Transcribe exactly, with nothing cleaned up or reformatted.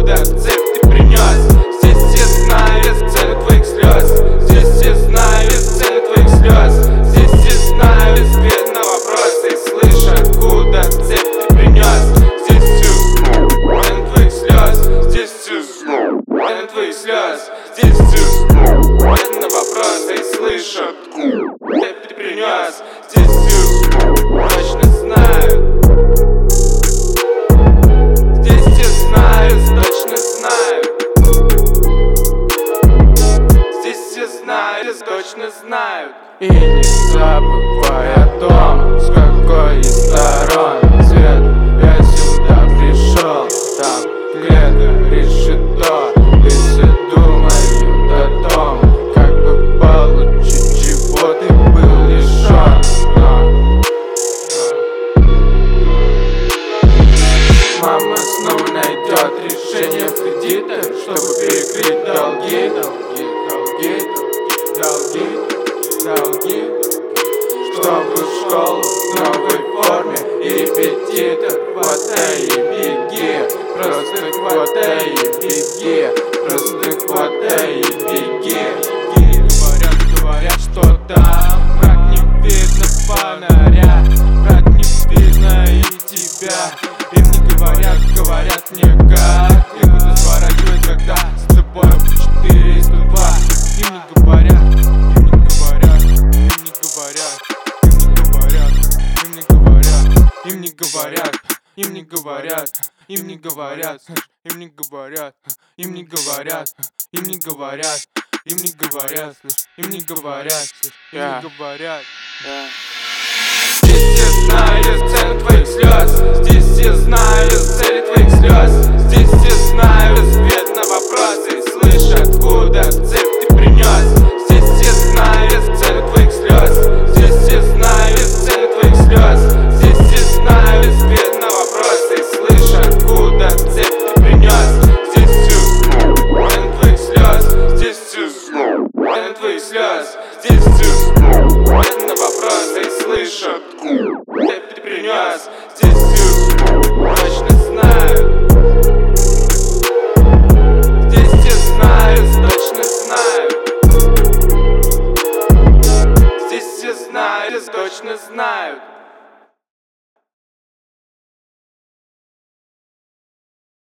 откуда цепь ты принес. Здесь все знают цену твоих слез. Здесь все знают цену твоих слез. Здесь все знают ответ на вопросы и слышат, откуда цепь ты принес. Здесь все цену твоих слез. Здесь все цену твоих слез. Здесь все ответ на вопросы и слышат, откуда цепь ты принес. Здесь все точно знают. Точно знают. И не забывай о том, с какой из сторон свет я сюда пришел. Там где-то решит то, и все думают о том, как бы получить, чего ты был лишен. Но... Мама снова найдет решение в кредитах, чтобы перекрыть долги, долги, долги. Долги, долги, чтобы в школу в новой форме и репетитор. Хватай и беги, просто хватай и беги, просто хватай и беги. Говорят, говорят, что там враг не видно фонаря, враг не видно и тебя. Им не говорят, говорят мне как и куда сворачивать, когда с тобой четыре и сто два. Им не говорят, им не говорят, им не говорят, им не говорят, им не говорят, им не говорят, им не говорят, им не говорят, им не говорят, им не говорят, им не говорят, им не говорят, им не говорят. Здесь все знают цену твоих слез. Здесь все знают цели твоих слез. Здесь все знают ответ на вопросы и слышат, откуда цепь ты принес. Здесь все знают цену твоих слез. Здесь все знают цену твоих слез. Здесь все знают ответ на вопросы и слышат, откуда цепь ты принес. Здесь все цену твоих слез. Здесь все цену твоих слез. Здесь все ответ на вопросы и слышат, откуда цепь ты принес. Здесь все точно знают. Здесь все знают, точно знают. Здесь все знают, точно знают.